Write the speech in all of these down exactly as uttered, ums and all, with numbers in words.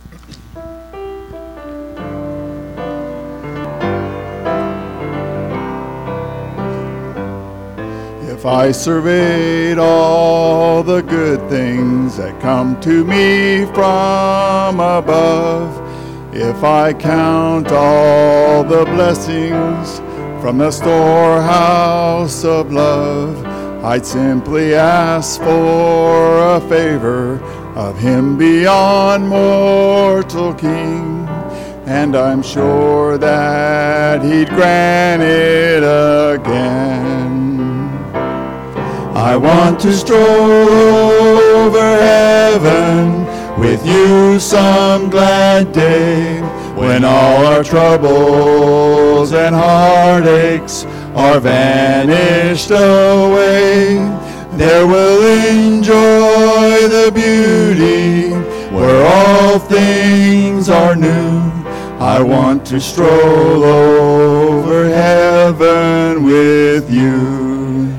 If I surveyed all the good things that come to me from above, if I count all the blessings from the storehouse of love, I'd simply ask for a favor of Him beyond mortal king, and I'm sure that He'd grant it again. I want to stroll over heaven with you some glad day, when all our troubles and heartaches are vanished away. There we'll enjoy the beauty where all things are new. I want to stroll over heaven with you.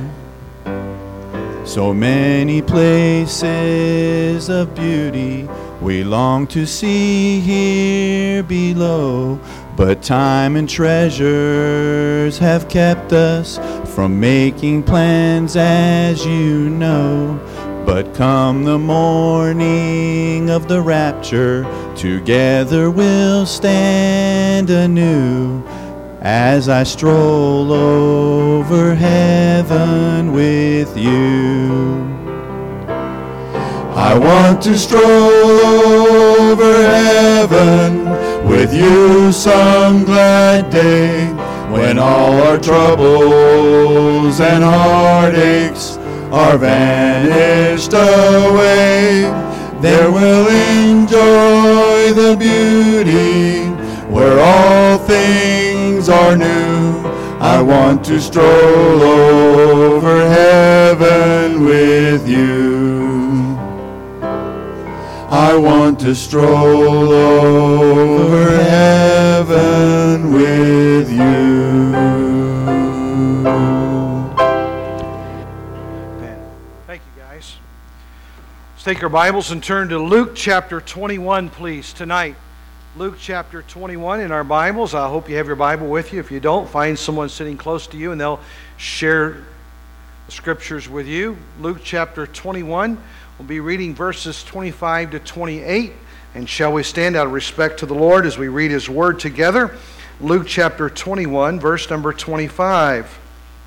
So many places of beauty we long to see here below, but time and treasures have kept us from making plans, as you know. But come the morning of the rapture, together we'll stand anew, as I stroll over heaven with you. I want to stroll over heaven with you some glad day, when all our troubles and heartaches are vanished away. There we'll enjoy the beauty where all things are new. I want to stroll over heaven with you. I want to stroll over heaven with you. Thank you, guys. Let's take our Bibles and turn to Luke chapter twenty-one, please, tonight. Luke chapter twenty-one in our Bibles. I hope you have your Bible with you. If you don't, find someone sitting close to you and they'll share the scriptures with you. Luke chapter twenty-one. We'll be reading verses twenty-five to twenty-eight. And shall we stand out of respect to the Lord as we read His Word together? Luke chapter twenty-one, verse number twenty-five.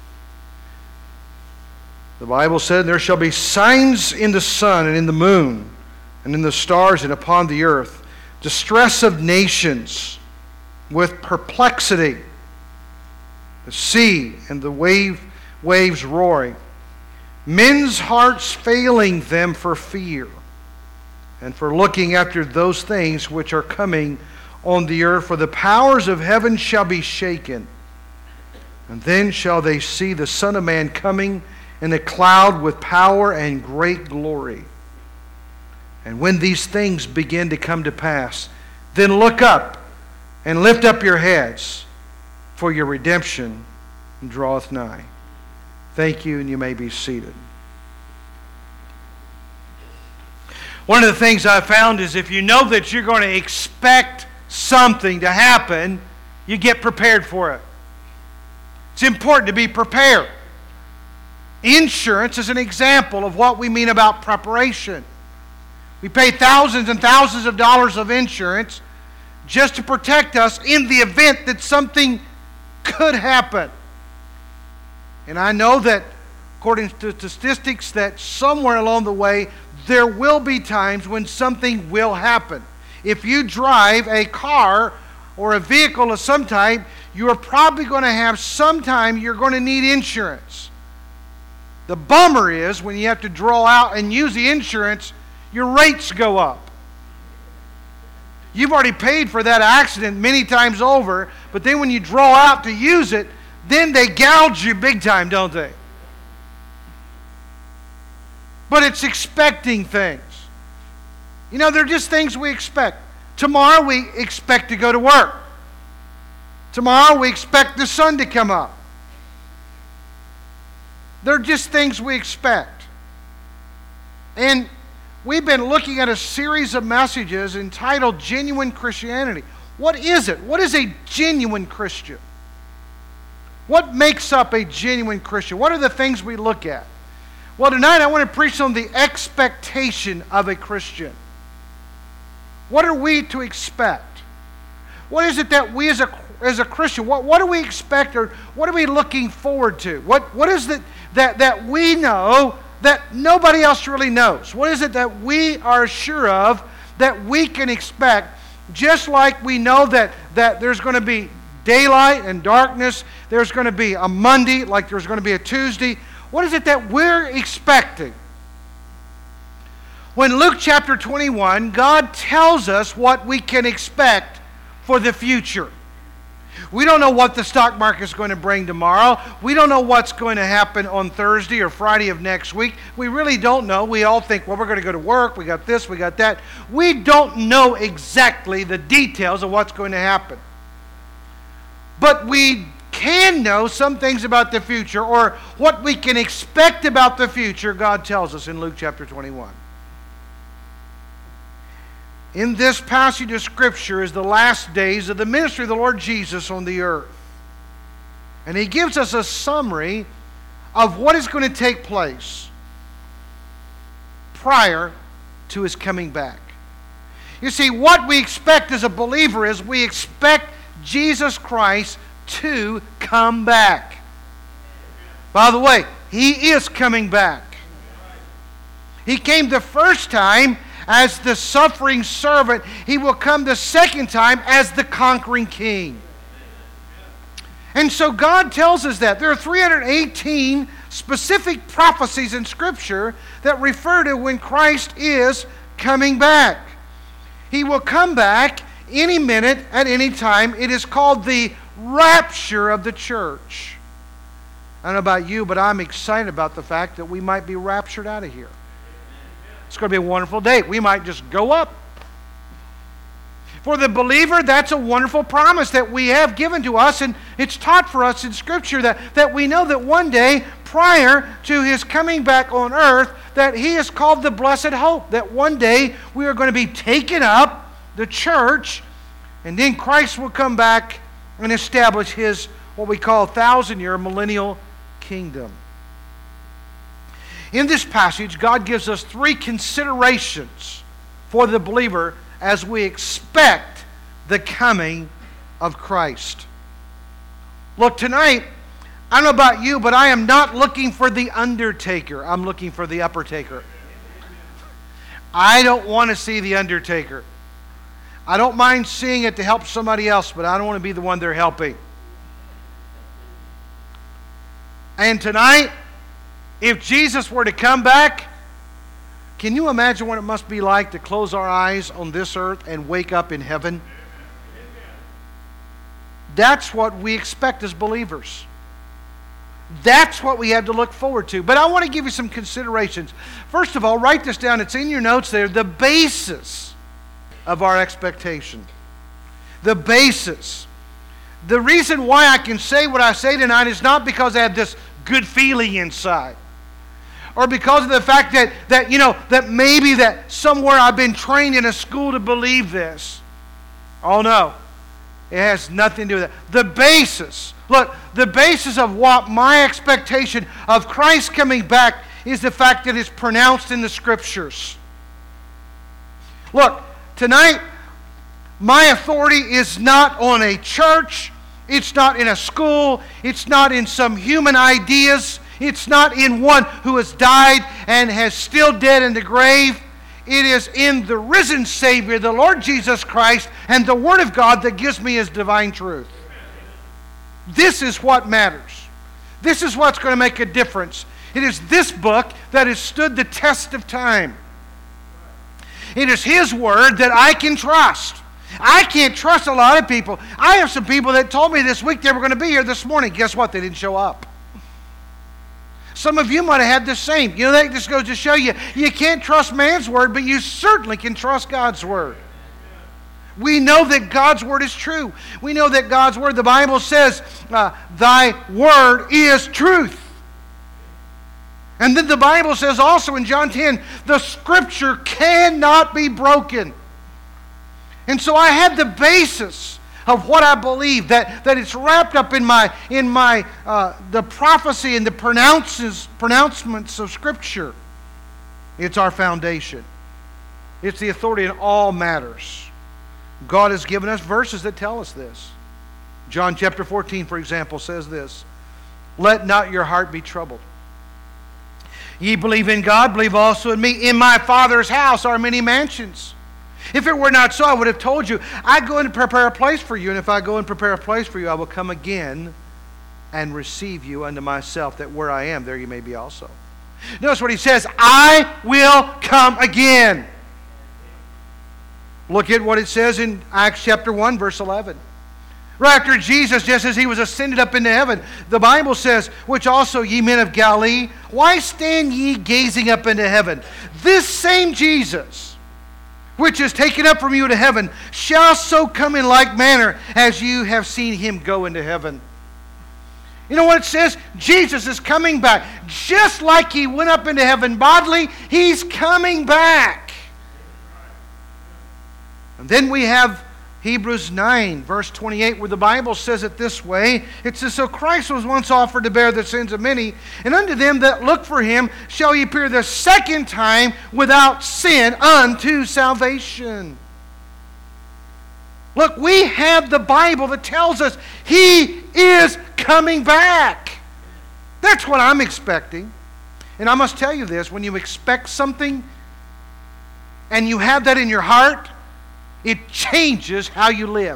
The Bible said, "There shall be signs in the sun and in the moon and in the stars and upon the earth, distress of nations with perplexity, the sea and the wave, waves roaring, men's hearts failing them for fear, and for looking after those things which are coming on the earth. For the powers of heaven shall be shaken. And then shall they see the Son of Man coming in a cloud with power and great glory. And when these things begin to come to pass, then look up and lift up your heads, for your redemption draweth nigh." Thank you, and you may be seated. One of the things I've found is if you know that you're going to expect something to happen, you get prepared for it. It's important to be prepared. Insurance is an example of what we mean about preparation. We pay thousands and thousands of dollars of insurance just to protect us in the event that something could happen. And I know that, according to statistics, that somewhere along the way, there will be times when something will happen. If you drive a car or a vehicle of some type, you are probably going to have some time you're going to need insurance. The bummer is when you have to draw out and use the insurance, your rates go up. You've already paid for that accident many times over, but then when you draw out to use it, then they gouge you big time, don't they? But it's expecting things. You know, they're just things we expect. Tomorrow we expect to go to work. Tomorrow we expect the sun to come up. They're just things we expect. And we've been looking at a series of messages entitled Genuine Christianity. What is it? What is a genuine Christian? What makes up a genuine Christian? What are the things we look at? Well, tonight I want to preach on the expectation of a Christian. What are we to expect? What is it that we as a, as a Christian, what, what do we expect, or what are we looking forward to? What, what is it that, that we know that nobody else really knows? What is it that we are sure of that we can expect, just like we know that, that there's going to be daylight and darkness, there's going to be a Monday like there's going to be a Tuesday. What is it that we're expecting? When Luke chapter twenty-one, God tells us what we can expect for the future. We don't know what the stock market is going to bring tomorrow. We don't know what's going to happen on Thursday or Friday of next week. We really don't know. We all think, well, we're going to go to work. We got this, we got that. We don't know exactly the details of what's going to happen. But we can know some things about the future, or what we can expect about the future, God tells us in Luke chapter twenty-one. In this passage of Scripture is the last days of the ministry of the Lord Jesus on the earth. And He gives us a summary of what is going to take place prior to His coming back. You see, what we expect as a believer is we expect Jesus Christ to come back. By the way, He is coming back. He came the first time as the suffering servant. He will come the second time as the conquering king. And so God tells us that. There are three hundred eighteen specific prophecies in Scripture that refer to when Christ is coming back. He will come back any minute, at any time. It is called the rapture of the church. I don't know about you, but I'm excited about the fact that we might be raptured out of here. It's going to be a wonderful day. We might just go up. For the believer, that's a wonderful promise that we have given to us, and it's taught for us in Scripture that, that we know that one day, prior to His coming back on earth, that He is called the blessed hope, that one day we are going to be taken up, the church, and then Christ will come back and establish His, what we call, thousand-year millennial kingdom. In this passage, God gives us three considerations for the believer as we expect the coming of Christ. Look, tonight, I don't know about you, but I am not looking for the undertaker. I'm looking for the upper taker. I don't want to see the undertaker. I don't mind seeing it to help somebody else, but I don't want to be the one they're helping. And tonight, if Jesus were to come back, can you imagine what it must be like to close our eyes on this earth and wake up in heaven? That's what we expect as believers. That's what we have to look forward to. But I want to give you some considerations. First of all, write this down. It's in your notes there. The basis of our expectation. The basis. The reason why I can say what I say tonight is not because I have this good feeling inside, or because of the fact that, that you know, that maybe that somewhere I've been trained in a school to believe this. Oh no. It has nothing to do with that. The basis. Look, the basis of what my expectation of Christ coming back is the fact that it's pronounced in the Scriptures. Look, tonight, my authority is not on a church. It's not in a school. It's not in some human ideas. It's not in one who has died and has still dead in the grave. It is in the risen Savior, the Lord Jesus Christ, and the Word of God that gives me His divine truth. This is what matters. This is what's going to make a difference. It is this book that has stood the test of time. It is His Word that I can trust. I can't trust a lot of people. I have some people that told me this week they were going to be here this morning. Guess what? They didn't show up. Some of you might have had the same. You know, that just goes to show you, you can't trust man's word, but you certainly can trust God's word. We know that God's word is true. We know that God's word, the Bible says, uh, thy word is truth. And then the Bible says also in John ten, the Scripture cannot be broken. And so I have the basis of what I believe, that, that it's wrapped up in my in my uh, the prophecy and the pronounces pronouncements of Scripture. It's our foundation. It's the authority in all matters. God has given us verses that tell us this. John chapter fourteen, for example, says this: let not your heart be troubled. Ye believe in God, believe also in me. In my Father's house are many mansions. If it were not so, I would have told you, I go and prepare a place for you, and if I go and prepare a place for you, I will come again and receive you unto myself, that where I am, there you may be also. Notice what he says: I will come again. Look at what it says in Acts chapter one, verse eleven. Right after Jesus, just as he was ascended up into heaven, the Bible says, which also ye men of Galilee, why stand ye gazing up into heaven? This same Jesus, which is taken up from you to heaven, shall so come in like manner as you have seen him go into heaven. You know what it says? Jesus is coming back. Just like he went up into heaven bodily, he's coming back. And then we have Hebrews nine, verse twenty-eight, where the Bible says it this way. It says, so Christ was once offered to bear the sins of many, and unto them that look for him shall he appear the second time without sin unto salvation. Look, we have the Bible that tells us he is coming back. That's what I'm expecting. And I must tell you this, when you expect something and you have that in your heart, it changes how you live.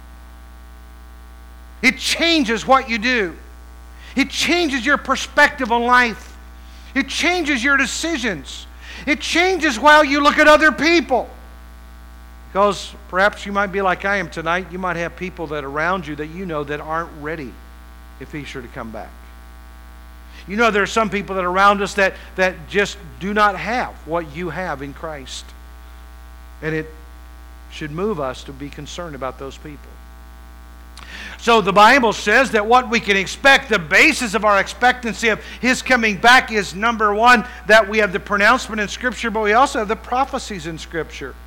It changes what you do. It changes your perspective on life. It changes your decisions. It changes how you look at other people. Because perhaps you might be like I am tonight. You might have people that are around you that you know that aren't ready if he's sure to come back. You know there are some people that are around us that, that just do not have what you have in Christ. And it should move us to be concerned about those people. So the Bible says that what we can expect, the basis of our expectancy of his coming back is, number one, that we have the pronouncement in Scripture, but we also have the prophecies in Scripture.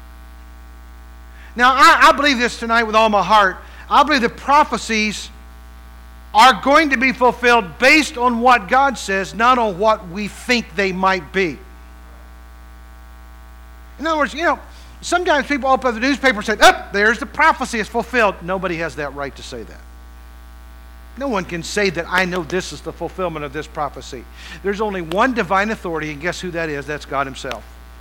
Now, I, I believe this tonight with all my heart. I believe the prophecies are going to be fulfilled based on what God says, not on what we think they might be. In other words, you know, sometimes people open up the newspaper and say, oh, there's the prophecy, it's fulfilled. Nobody has that right to say that. No one can say that I know this is the fulfillment of this prophecy. There's only one divine authority, and guess who that is? That's God himself.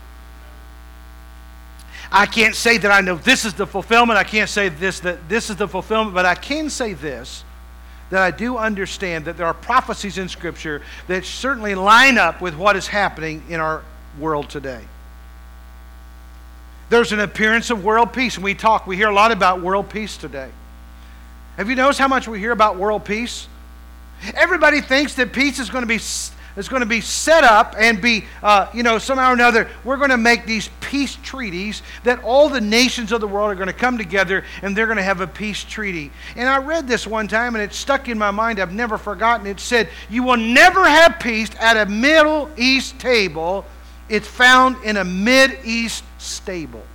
I can't say that I know this is the fulfillment. I can't say this, that this is the fulfillment, but I can say this, that I do understand that there are prophecies in Scripture that certainly line up with what is happening in our world today. There's an appearance of world peace, and we talk, we hear a lot about world peace today. Have you noticed how much we hear about world peace? Everybody thinks that peace is going to be is going to be set up and be, uh, you know, somehow or another, we're going to make these peace treaties that all the nations of the world are going to come together and they're going to have a peace treaty. And I read this one time and it stuck in my mind. I've never forgotten. It said, you will never have peace at a Middle East table. It's found in a Mid-East stable.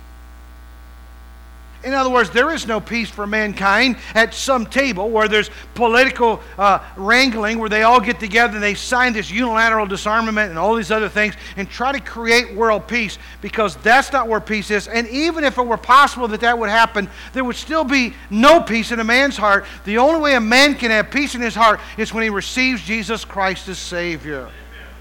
In other words, there is no peace for mankind at some table where there's political uh, wrangling, where they all get together and they sign this unilateral disarmament and all these other things and try to create world peace, because that's not where peace is. And even if it were possible that that would happen, there would still be no peace in a man's heart. The only way a man can have peace in his heart is when he receives Jesus Christ as Savior.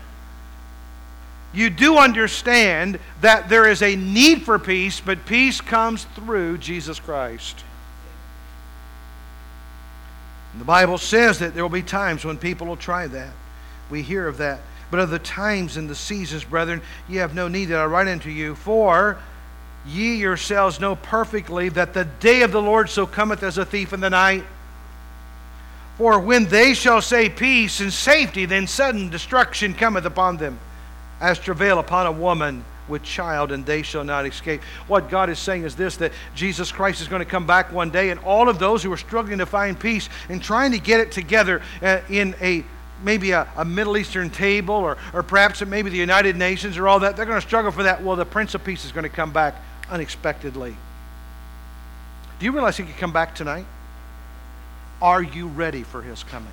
You do understand that there is a need for peace, but peace comes through Jesus Christ. And the Bible says that there will be times when people will try that. We hear of that. But of the times and the seasons, brethren, ye have no need that I write unto you, for ye yourselves know perfectly that the day of the Lord so cometh as a thief in the night. For when they shall say peace and safety, then sudden destruction cometh upon them, as travail upon a woman with child, and they shall not escape. What God is saying is this, that Jesus Christ is going to come back one day, and all of those who are struggling to find peace and trying to get it together uh, in a maybe a, a Middle Eastern table, or, or perhaps it may be the United Nations or all that. They're going to struggle for that. Well, the Prince of Peace is going to come back unexpectedly. Do you realize he could come back tonight? Are you ready for his coming?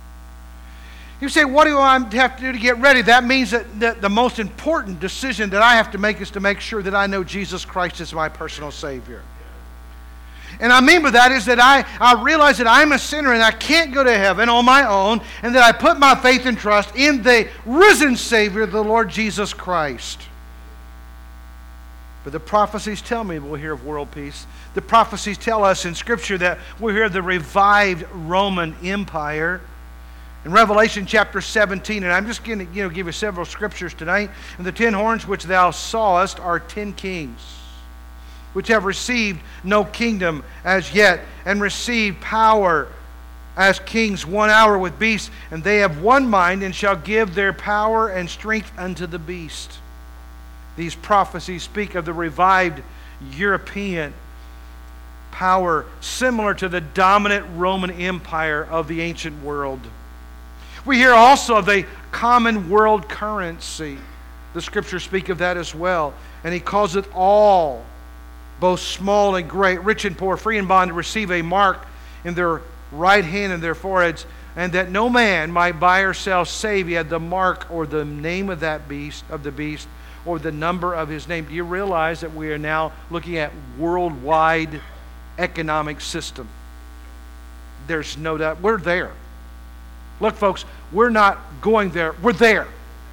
You say, what do I have to do to get ready? That means that, that the most important decision that I have to make is to make sure that I know Jesus Christ is my personal Savior. And I mean by that is that I, I realize that I'm a sinner and I can't go to heaven on my own, and that I put my faith and trust in the risen Savior, the Lord Jesus Christ. But the prophecies tell me we'll hear of world peace. The prophecies tell us in Scripture that we'll hear of the revived Roman Empire. In Revelation chapter seventeen, and I'm just going to you know, give you several scriptures tonight. And the ten horns which thou sawest are ten kings, which have received no kingdom as yet, and received power as kings one hour with beasts. And they have one mind, and shall give their power and strength unto the beast. These prophecies speak of the revived European power, similar to the dominant Roman Empire of the ancient world. We hear also of the common world currency. The Scriptures speak of that as well. And he calls it all, both small and great, rich and poor, free and bond, to receive a mark in their right hand and their foreheads, and that no man might buy or sell save he had the mark or the name of that beast, of the beast, or the number of his name. Do you realize that we are now looking at worldwide economic system? There's no doubt. We're there. Look, folks, we're not going there. We're there.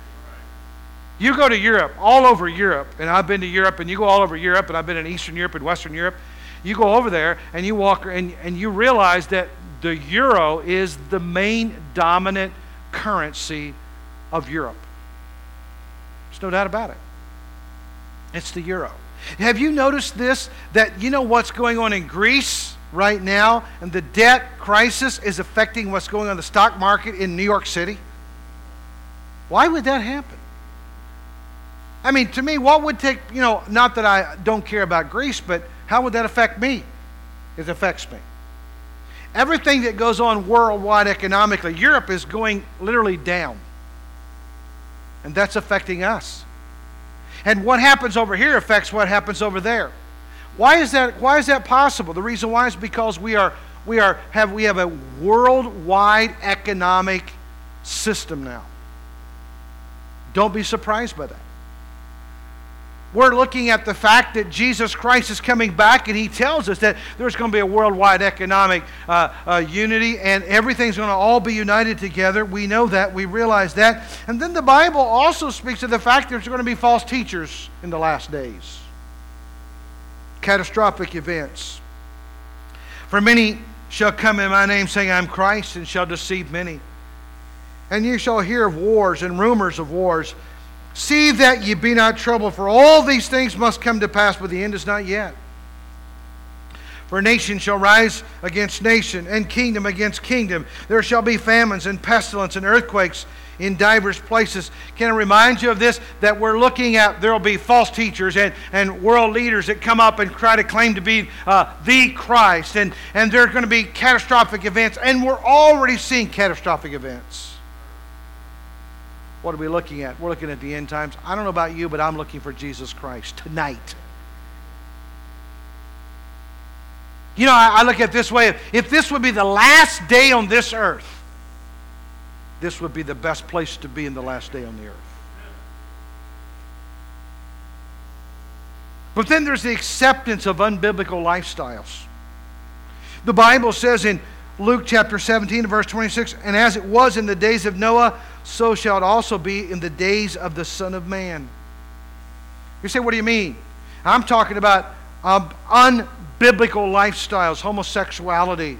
You go to Europe, all over Europe, and I've been to Europe, and you go all over Europe, and I've been in Eastern Europe and Western Europe. You go over there, and you walk, and, and you realize that the euro is the main dominant currency of Europe. There's no doubt about it. It's the euro. Have you noticed this? That you know what's going on in Greece right now, and the debt crisis is affecting what's going on in the stock market in New York City? Why would that happen? I mean, to me, what would take, you know, not that I don't care about Greece, but how would that affect me? It affects me. Everything that goes on worldwide economically, Europe is going literally down. And that's affecting us. And what happens over here affects what happens over there. Why is that, why is that possible? The reason why is because we are we are have we have a worldwide economic system now. Don't be surprised by that. We're looking at the fact that Jesus Christ is coming back, and he tells us that there's going to be a worldwide economic uh, uh, unity, and everything's going to all be united together. We know that. We realize that. And then the Bible also speaks of the fact that there's going to be false teachers in the last days. Catastrophic events. For many shall come in my name, saying, I am Christ, and shall deceive many. And ye shall hear of wars and rumors of wars. See that ye be not troubled, for all these things must come to pass, but the end is not yet. For nation shall rise against nation, and kingdom against kingdom. There shall be famines and pestilence and earthquakes in divers places. Can I remind you of this? That we're looking at, there will be false teachers and, and world leaders that come up and try to claim to be uh, the Christ. And, and there are going to be catastrophic events. And we're already seeing catastrophic events. What are we looking at? We're looking at the end times. I don't know about you, but I'm looking for Jesus Christ tonight. You know, I, I look at it this way. If this would be the last day on this earth, this would be the best place to be in the last day on the earth. But then there's the acceptance of unbiblical lifestyles. The Bible says in Luke chapter seventeen, verse twenty-six, and as it was in the days of Noah, so shall it also be in the days of the Son of Man. You say, what do you mean? I'm talking about um, unbiblical lifestyles, homosexuality.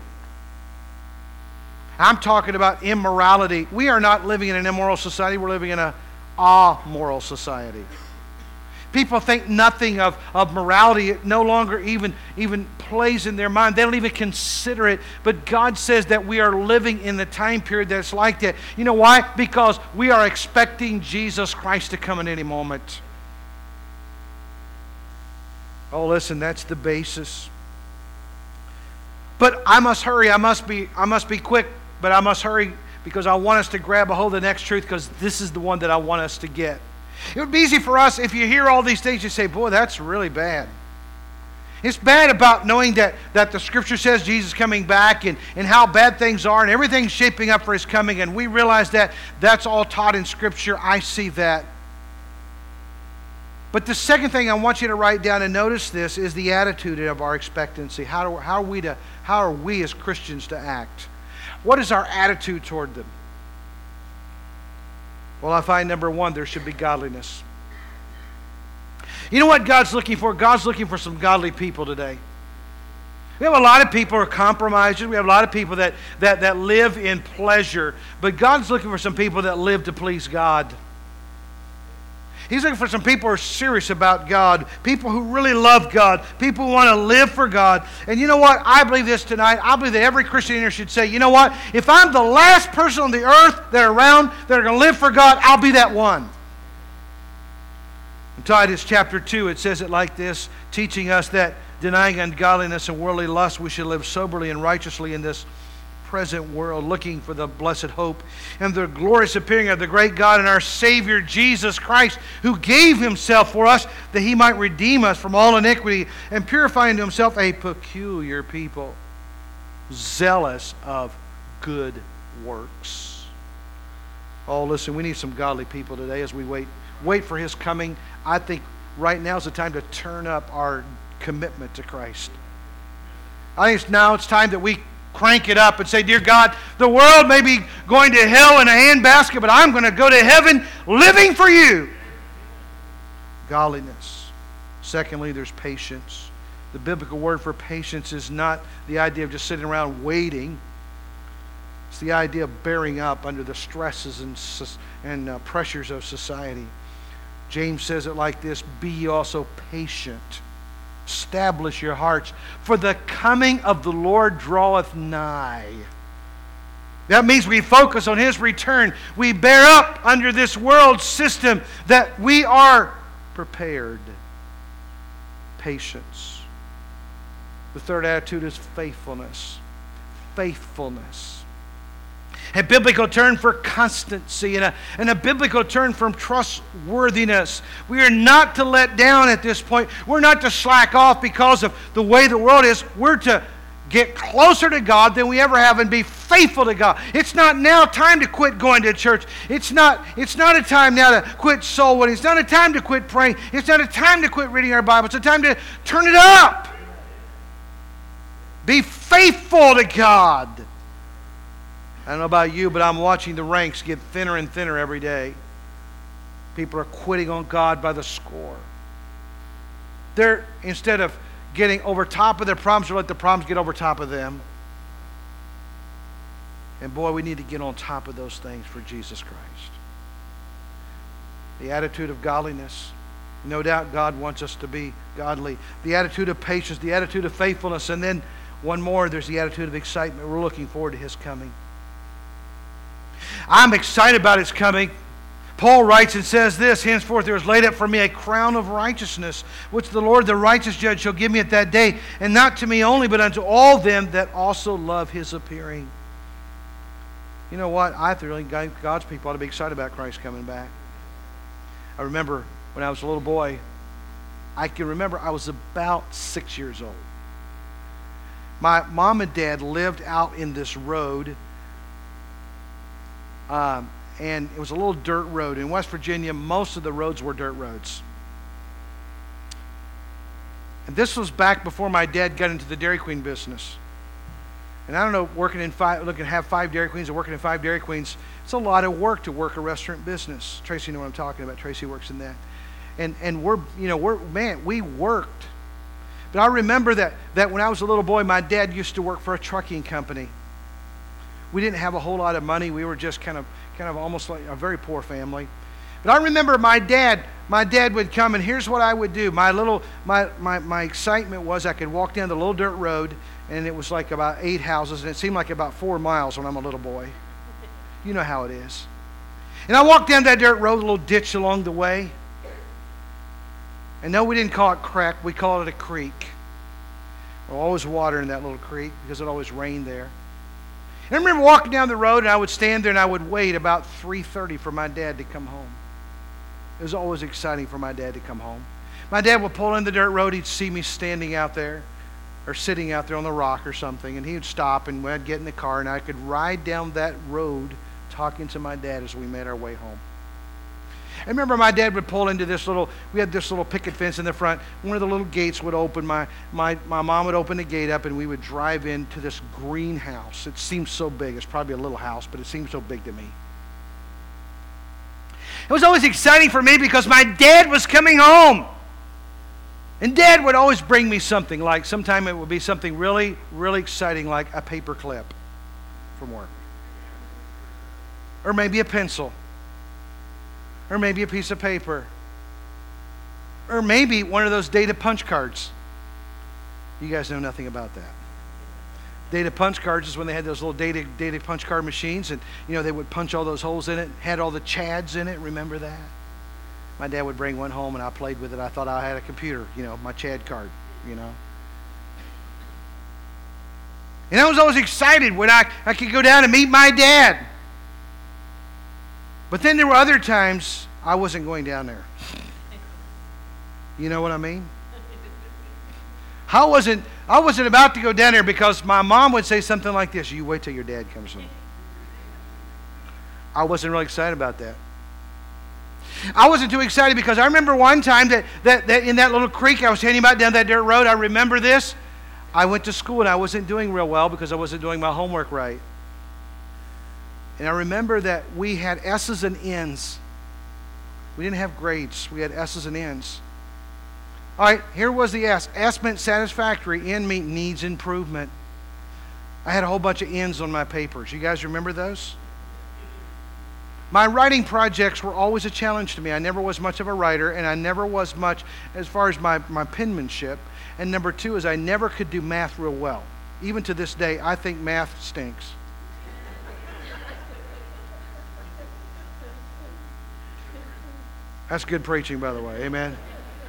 I'm talking about immorality. We are not living in an immoral society. We're living in a amoral society. People think nothing of, of morality. It no longer even, even plays in their mind. They don't even consider it. But God says that we are living in the time period that's like that. You know why? Because we are expecting Jesus Christ to come in any moment. Oh, listen, that's the basis. But I must hurry. I must be, I must be quick. But I must hurry because I want us to grab a hold of the next truth, because this is the one that I want us to get. It would be easy for us if you hear all these things, you say, boy, that's really bad. It's bad about knowing that, that the Scripture says Jesus is coming back, and, and how bad things are, and everything's shaping up for His coming, and we realize that that's all taught in Scripture. I see that. But the second thing I want you to write down and notice this is the attitude of our expectancy. How, do, how, are we to, how are we as Christians to act? What is our attitude toward them? Well, I find number one, there should be godliness. You know what God's looking for? God's looking for some godly people today. We have a lot of people who are compromisers. We have a lot of people that, that, that live in pleasure. But God's looking for some people that live to please God. He's looking for some people who are serious about God, people who really love God, people who want to live for God. And you know what? I believe this tonight. I believe that every Christian here should say, you know what? If I'm the last person on the earth that are around that are going to live for God, I'll be that one. In Titus chapter two, it says it like this, teaching us that denying ungodliness and worldly lust, we should live soberly and righteously in this present world, looking for the blessed hope and the glorious appearing of the great God and our Savior Jesus Christ, who gave Himself for us that He might redeem us from all iniquity and purify unto Himself a peculiar people, zealous of good works. Oh, listen, we need some godly people today as we wait wait for His coming. I think right now is the time to turn up our commitment to Christ. I think it's now it's time that we crank it up and say, dear God, the world may be going to hell in a handbasket, but I'm going to go to heaven living for You. Godliness. Secondly, there's patience. The biblical word for patience is not the idea of just sitting around waiting. It's the idea of bearing up under the stresses and, and uh, pressures of society. James says it like this, be ye also patient. Establish your hearts, for the coming of the Lord draweth nigh. That means we focus on His return. We bear up under this world system that we are prepared. Patience. The third attitude is faithfulness. Faithfulness. A biblical term for constancy and a, and a biblical term from trustworthiness. We are not to let down at this point. We're not to slack off because of the way the world is. We're to get closer to God than we ever have and be faithful to God. It's not now time to quit going to church. It's not, it's not a time now to quit soul winning. It's not a time to quit praying. It's not a time to quit reading our Bible. It's a time to turn it up. Be faithful to God. I don't know about you, but I'm watching the ranks get thinner and thinner every day. People are quitting on God by the score. They're, instead of getting over top of their problems, they'll let the problems get over top of them. And boy, we need to get on top of those things for Jesus Christ. The attitude of godliness. No doubt God wants us to be godly. The attitude of patience, the attitude of faithfulness, and then one more, there's the attitude of excitement. We're looking forward to His coming. I'm excited about His coming. Paul writes and says this, henceforth there is laid up for me a crown of righteousness, which the Lord the righteous judge shall give me at that day, and not to me only, but unto all them that also love His appearing. You know what? I think God's people ought to be excited about Christ coming back. I remember when I was a little boy, I can remember I was about six years old. My mom and dad lived out in this road, um, and it was a little dirt road. In West Virginia, most of the roads were dirt roads. And this was back before my dad got into the Dairy Queen business. And I don't know, working in five, looking to have five Dairy Queens or working in five Dairy Queens, it's a lot of work to work a restaurant business. Tracy, you know what I'm talking about. Tracy works in that. And and we're, you know, we're, man, we worked. But I remember that, that when I was a little boy, my dad used to work for a trucking company. We didn't have a whole lot of money. We were just kind of, kind of almost like a very poor family. But I remember my dad, my dad would come, and here's what I would do. My little, my, my, my excitement was I could walk down the little dirt road, and it was like about eight houses, and it seemed like about four miles when I'm a little boy. You know how it is. And I walked down that dirt road, a little ditch along the way. And no, we didn't call it creek, we called it a creek. There was always water in that little creek because it always rained there. And I remember walking down the road, and I would stand there and I would wait about three thirty for my dad to come home. It was always exciting for my dad to come home. My dad would pull in the dirt road. He'd see me standing out there or sitting out there on the rock or something, and he would stop, and I'd get in the car, and I could ride down that road talking to my dad as we made our way home. I remember my dad would pull into this little, we had this little picket fence in the front. One of the little gates would open. My, my, my mom would open the gate up, and we would drive into this greenhouse. It seemed so big. It's probably a little house, but it seemed so big to me. It was always exciting for me because my dad was coming home. And Dad would always bring me something, like sometime it would be something really, really exciting, like a paper clip from work. Or maybe a pencil. Or maybe a piece of paper. Or maybe one of those data punch cards. You guys know nothing about that. Data punch cards is when they had those little data, data punch card machines, and you know they would punch all those holes in it, had all the chads in it. Remember that? My dad would bring one home, and I played with it. I thought I had a computer, you know, my Chad card, you know. And I was always excited when I, I could go down and meet my dad. But then there were other times I wasn't going down there. You know what I mean? I wasn't, I wasn't about to go down there because my mom would say something like this: you wait till your dad comes home. I wasn't really excited about that. I wasn't too excited because I remember one time that, that, that in that little creek I was telling you about down that dirt road, I remember this. I went to school and I wasn't doing real well because I wasn't doing my homework right. And I remember that we had S's and N's. We didn't have grades. We had S's and N's. All right, here was the S. S meant satisfactory. N meant needs improvement. I had a whole bunch of N's on my papers. You guys remember those? My writing projects were always a challenge to me. I never was much of a writer, and I never was much as far as my, my penmanship. And number two is I never could do math real well. Even to this day, I think math stinks. That's good preaching, by the way. Amen.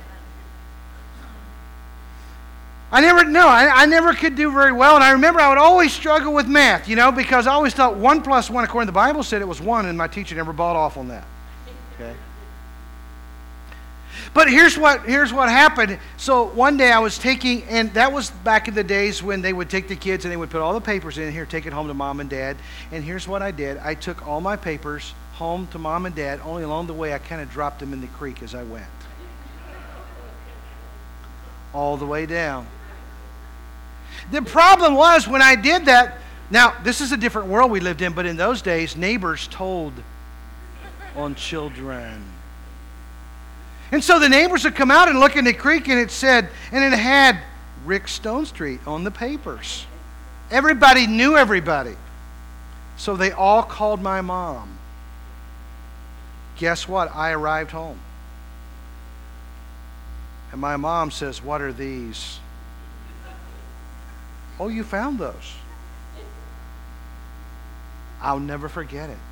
I never, no, I, I never could do very well. And I remember I would always struggle with math, you know, because I always thought one plus one, according to the Bible, said it was one, and my teacher never bought off on that. Okay. But here's what, here's what happened. So one day I was taking, and that was back in the days when they would take the kids and they would put all the papers in here, take it home to Mom and Dad. And here's what I did. I took all my papers home to Mom and Dad, only along the way I kind of dropped them in the creek as I went. All the way down. The problem was when I did that, now this is a different world we lived in, but in those days, neighbors told on children. And so the neighbors would come out and look in the creek, and it said, and it had Rick Stonestreet on the papers. Everybody knew everybody. So they all called my mom. Guess what? I arrived home. And my mom says, "What are these?" "Oh, you found those." I'll never forget it.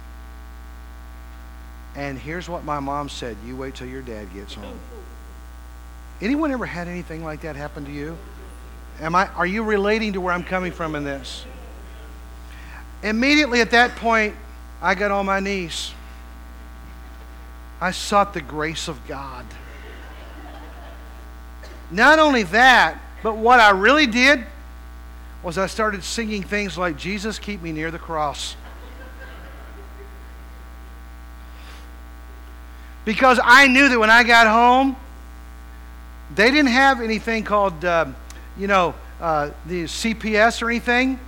And here's what my mom said: "You wait till your dad gets home." Anyone ever had anything like that happen to you? Am I, are you relating to where I'm coming from in this? Immediately at that point, I got on my knees. I sought the grace of God. Not only that, but what I really did was I started singing things like, "Jesus, keep me near the cross." Because I knew that when I got home, they didn't have anything called, uh, you know, uh, the C P S or anything.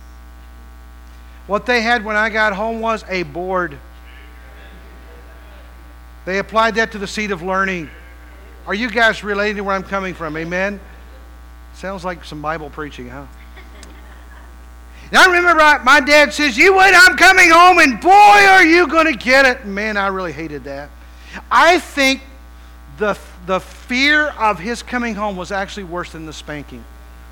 What they had when I got home was a board. They applied that to the seat of learning. Are you guys relating to where I'm coming from? Amen? Sounds like some Bible preaching, huh? Now I remember I, my dad says, "You wait, I'm coming home, and boy, are you going to get it." Man, I really hated that. I think the, the fear of his coming home was actually worse than the spanking.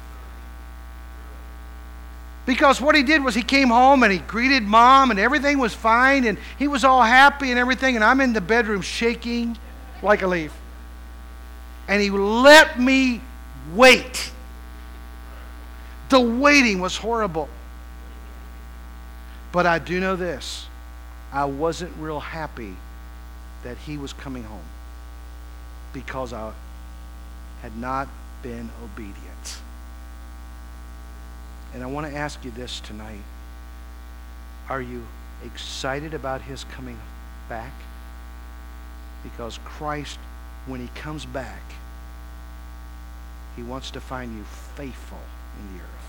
Because what he did was he came home and he greeted Mom and everything was fine and he was all happy and everything, and I'm in the bedroom shaking like a leaf. And he let me wait. The waiting was horrible. But I do know this. I wasn't real happy that he was coming home because I had not been obedient. And I want to ask you this tonight. Are you excited about his coming back? Because Christ, when he comes back, he wants to find you faithful in the earth.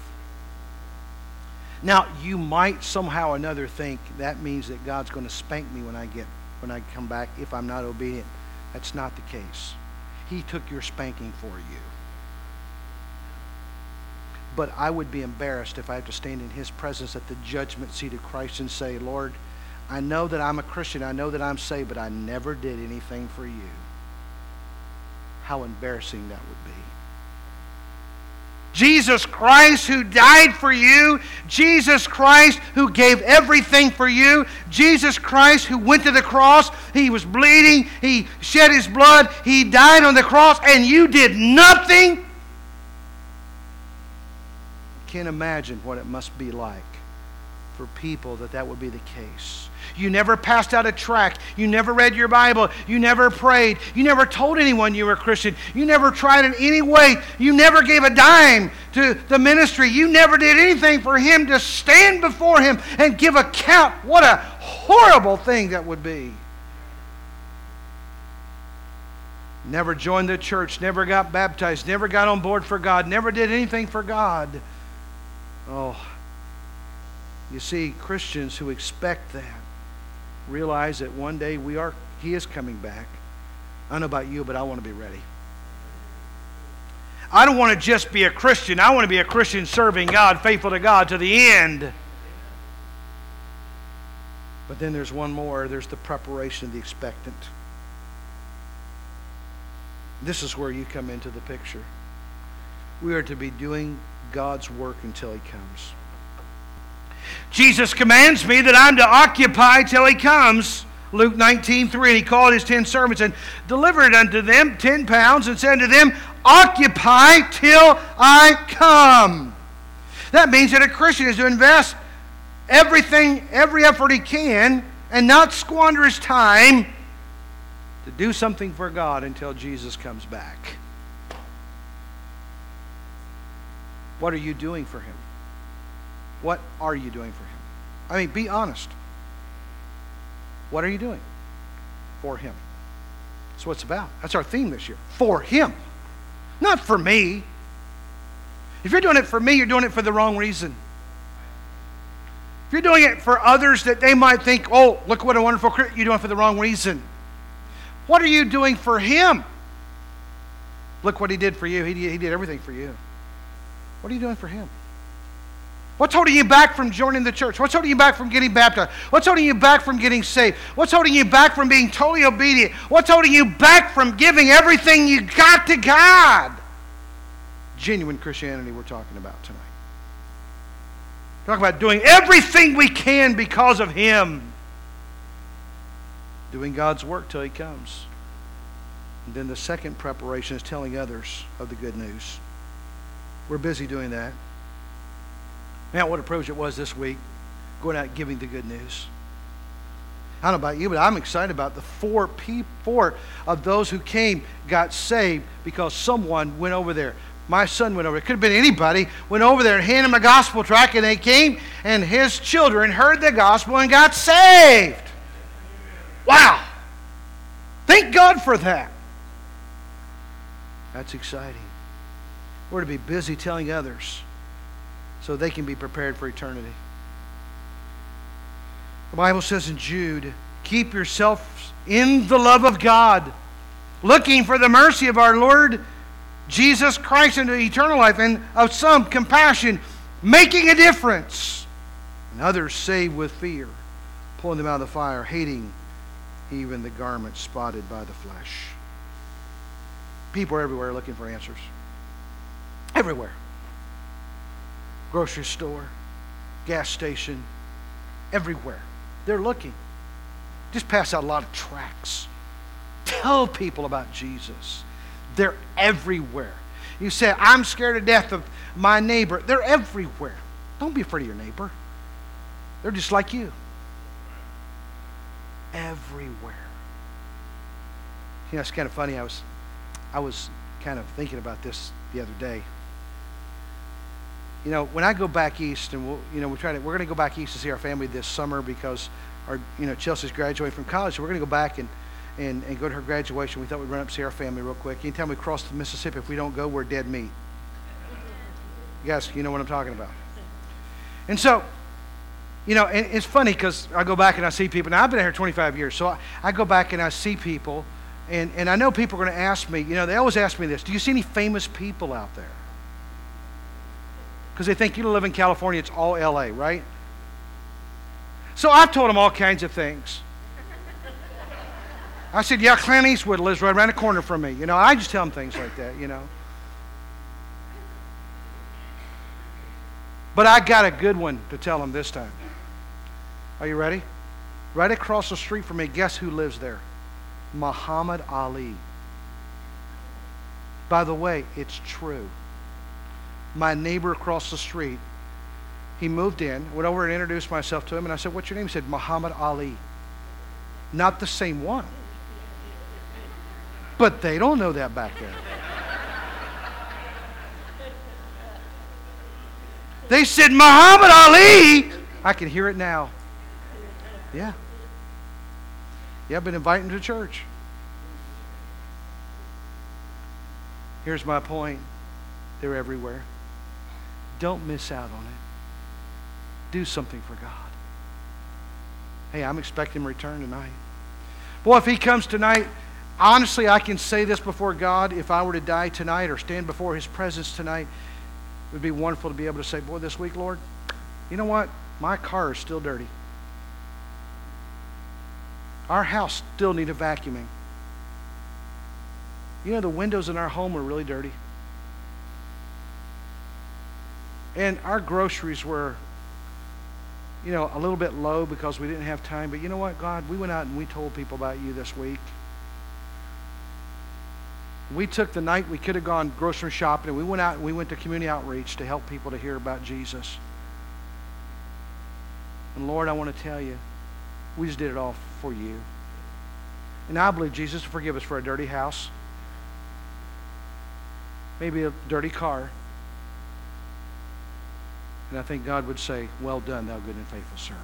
Now, you might somehow or another think that means that God's going to spank me when I get when I come back if I'm not obedient. That's not the case. He took your spanking for you. But I would be embarrassed if I have to stand in his presence at the judgment seat of Christ and say, Lord, I know that I'm a Christian, I know that I'm saved, but I never did anything for you. How embarrassing that would be. Jesus Christ who died for you, Jesus Christ who gave everything for you, Jesus Christ who went to the cross, he was bleeding, he shed his blood, he died on the cross, and you did nothing. I can't imagine what it must be like for people that that would be the case. You never passed out a tract. You never read your Bible. You never prayed. You never told anyone you were a Christian. You never tried in any way. You never gave a dime to the ministry. You never did anything for him to stand before him and give account. What a horrible thing that would be. Never joined the church. Never got baptized. Never got on board for God. Never did anything for God. Oh, you see, Christians who expect that realize that one day we are, he is coming back. I don't know about you, but I want to be ready. I don't want to just be a Christian. I want to be a Christian serving God, faithful to God to the end. But then there's one more. There's the preparation of the expectant. This is where you come into the picture. We are to be doing God's work until he comes. Jesus commands me that I'm to occupy till he comes. Luke nineteen three, and he called his ten servants and delivered unto them ten pounds and said unto them, occupy till I come. That means that a Christian is to invest everything, every effort he can and not squander his time to do something for God until Jesus comes back. What are you doing for him? What are you doing for him? I mean, be honest. What are you doing for him? That's what it's about. That's our theme this year. For him. Not for me. If you're doing it for me, you're doing it for the wrong reason. If you're doing it for others that they might think, oh, look what a wonderful Christian, you're doing it for the wrong reason. What are you doing for him? Look what he did for you. He did, he did everything for you. What are you doing for him? What's holding you back from joining the church? What's holding you back from getting baptized? What's holding you back from getting saved? What's holding you back from being totally obedient? What's holding you back from giving everything you got to God? Genuine Christianity we're talking about tonight. Talk about doing everything we can because of him. Doing God's work till he comes. And then the second preparation is telling others of the good news. We're busy doing that. Man, what a privilege it was this week, going out and giving the good news. I don't know about you, but I'm excited about the four people, four of those who came got saved because someone went over there. My son went over there. It could have been anybody. Went over there and handed him a gospel tract, and they came, and his children heard the gospel and got saved. Wow. Thank God for that. That's exciting. We're to be busy telling others so they can be prepared for eternity. The Bible says in Jude, keep yourselves in the love of God, looking for the mercy of our Lord Jesus Christ into eternal life, and of some compassion, making a difference, and others saved with fear, pulling them out of the fire, hating even the garment spotted by the flesh. People are everywhere looking for answers. Everywhere. Grocery store, gas station, everywhere. They're looking. Just pass out a lot of tracts. Tell people about Jesus. They're everywhere. You say, I'm scared to death of my neighbor. They're everywhere. Don't be afraid of your neighbor. They're just like you. Everywhere. You know, it's kind of funny. I was, I was kind of thinking about this the other day. You know, when I go back east, and we'll, you know, we're trying to, we're going to go back east to see our family this summer because our, you know, Chelsea's graduating from college, so we're going to go back and, and, and go to her graduation. We thought we'd run up and see our family real quick. Anytime we cross the Mississippi, if we don't go, we're dead meat. You guys, you know what I'm talking about. And so, you know, and it's funny because I go back and I see people. Now, I've been here twenty-five years, so I, I go back and I see people, and, and I know people are going to ask me, you know, they always ask me this, do you see any famous people out there? Because they think you live in California, it's all L A, right? So I've told them all kinds of things. I said, yeah, Clint Eastwood lives right around the corner from me. You know, I just tell them things like that, you know. But I got a good one to tell them this time. Are you ready? Right across the street from me, guess who lives there? Muhammad Ali. By the way, it's true. My neighbor across the street, he moved in, went over and introduced myself to him, and I said, what's your name? He said, Muhammad Ali. Not the same one. But they don't know that back there. They said, Muhammad Ali! I can hear it now. Yeah. Yeah, I've been inviting to church. Here's my point. They're everywhere. Don't miss out on it. Do something for God. Hey, I'm expecting him to return tonight. Boy, if he comes tonight, honestly, I can say this before God. If I were to die tonight or stand before his presence tonight, it would be wonderful to be able to say, boy, this week, Lord, you know what? My car is still dirty. Our house still needs a vacuuming. You know, the windows in our home are really dirty. And our groceries were, you know, a little bit low because we didn't have time. But you know what, God? We went out and we told people about you this week. We took the night we could have gone grocery shopping, and we went out and we went to community outreach to help people to hear about Jesus. And Lord, I want to tell you, we just did it all for you. And I believe Jesus will forgive us for a dirty house, maybe a dirty car. And I think God would say, well done, thou good and faithful servant.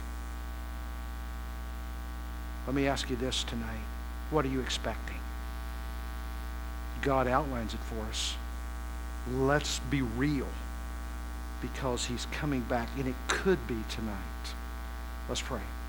Let me ask you this tonight. What are you expecting? God outlines it for us. Let's be real, because he's coming back, and it could be tonight. Let's pray.